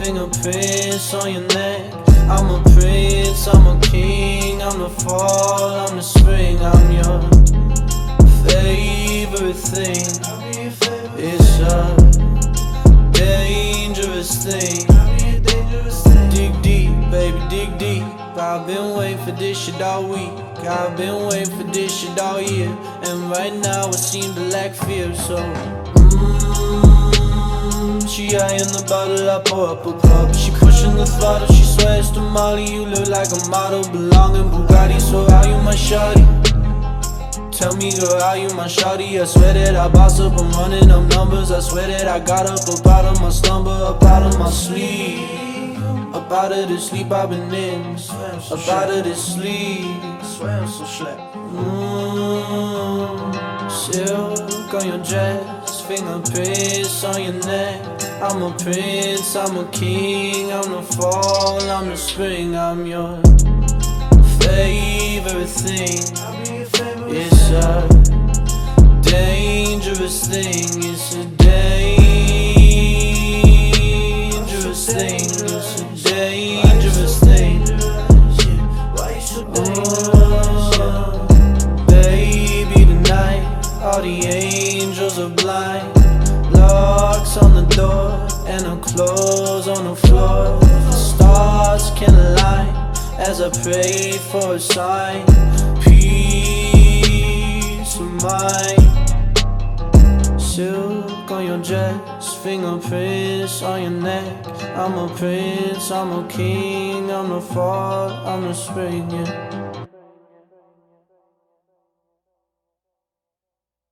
fingerprints on your neck. I'm a prince, I'm a king, I'm the fall, I'm the spring, I'm your favorite thing. It's a dangerous thing. Dig deep, baby, dig deep. I've been waiting for this shit all week. I've been waiting for this shit all year. And right now it seems to lack fear. So, she eyeing the bottle, I pour up a cup. She pushing the throttle, she swears to Molly. You look like a model, belong in Bugatti. So are you my shawty? Tell me girl, are you my shawty? I swear that I boss up, I'm running up numbers. I swear that I got up out of my slumber, up out of my sleep. Up out of the sleep I've been in, up out of this sleep. Silk on your dress, fingerprints on your neck. I'm a prince, I'm a king, I'm the fall, I'm the spring, I'm your favorite thing. It's a dangerous thing, it's a dangerous thing, it's a dangerous thing. Baby, tonight all the angels are blind. Locks on the door and her clothes on the floor. The stars can align as I pray for a sign. Peace of mind. Silk on your dress, fingerprints on your neck. I'm a prince, I'm a king, I'm the fall, I'm the spring, yeah.